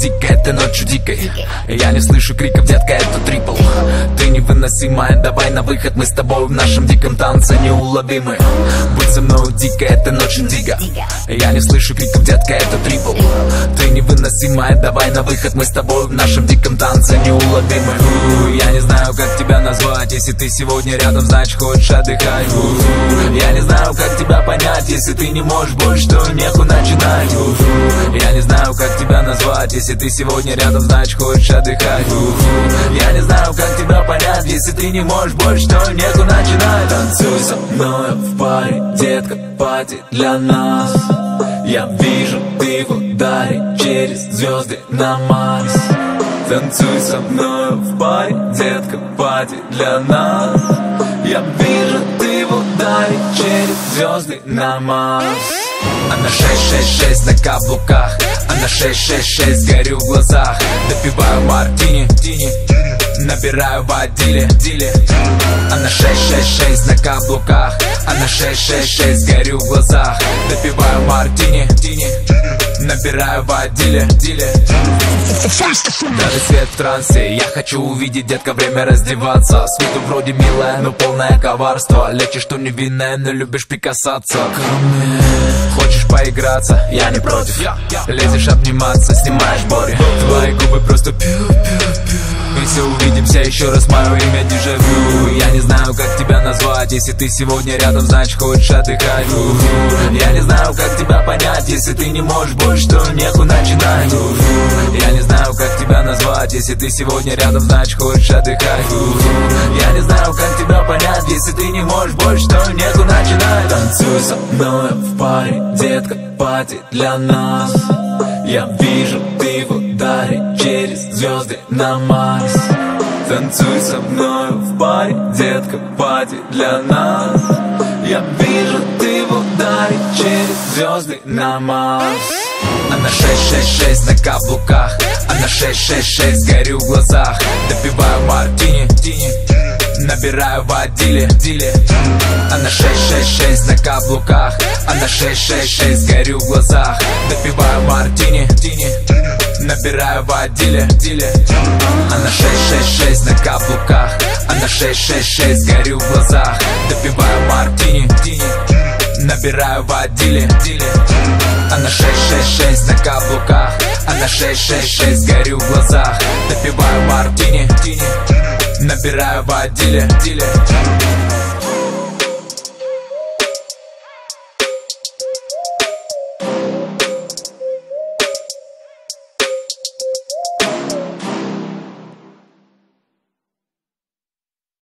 дикой, этой ночью дикой. Я не слышу криков, детка, это трипл. Ты невыносимая, давай на выход. Мы с тобой в нашем диком танце неуловимы. Будь со мной дикой, этой ночью дико. Я не слышу криков, детка, это трипл. Ты невыносимая, давай на выход. Мы с тобой в нашем диком танце неуловимы. Я не знаю, как тебя назвать. Если ты сегодня рядом, значит хочешь отдыхать. Я не знаю, как тебя понять. Если ты не можешь больше, то нехуй начинать. Я не знаю, как тебя назвать. Если ты сегодня рядом, значит хочешь отдыхать. Я не знаю, как тебя понять. Если ты не можешь больше, то нехуй начинать. Танцуй со мной в паре, детка, пати для нас. Я вижу, ты в ударе через звезды на Марс. Танцуй со мной в паре, детка, пати для нас. Я вижу, ты в ударе через звезды на Марс. Она 666 на каблуках, она 666, горю в глазах. Допиваю мартини, набираю водили. Она 666 на каблуках, она 666, горю в глазах. Допиваю мартини, набираю водили. Даже свет в трансе, я хочу увидеть, детка, время раздеваться. С виду вроде милая, но полное коварство. Лечишь, что невинное, но любишь прикасаться ко мне. Хочешь поиграться? Я не против. Лезешь обниматься, снимаешь бори. Твои губы просто пью-пью-пью. Мы все увидимся еще раз, мое имя дежавю. Я не знаю, как тебя назвать. Если ты сегодня рядом, значит хочешь отдыхать. Я не знаю, как тебя понять. Если ты не можешь больше, то нехуй начинать. Я не знаю, как тебя назвать. Если ты сегодня рядом, значит хочешь отдыхать. Я не знаю, как тебя понять. Если ты не можешь больше, то нехуй начинать. Танцуй со мной в паре, детка, пати для нас. Я вижу, ты в ударе через звезды на Марс. Танцуй со мной в паре, детка, пати для нас. Я вижу, ты в ударе через звезды на Марс. Она 666 на каблуках, она 666, горю в глазах. Допиваю мартини, набираю водили. Она 666 на каблуках, она 666, горю в глазах. Допиваю мартини, набираю водили. Она 666 на каблуках, она 666, горю в глазах. Допиваю мартини, набираю водили. Она 666 на каблуках, она 666, горю в глазах. Допиваю мартини, набираю водили.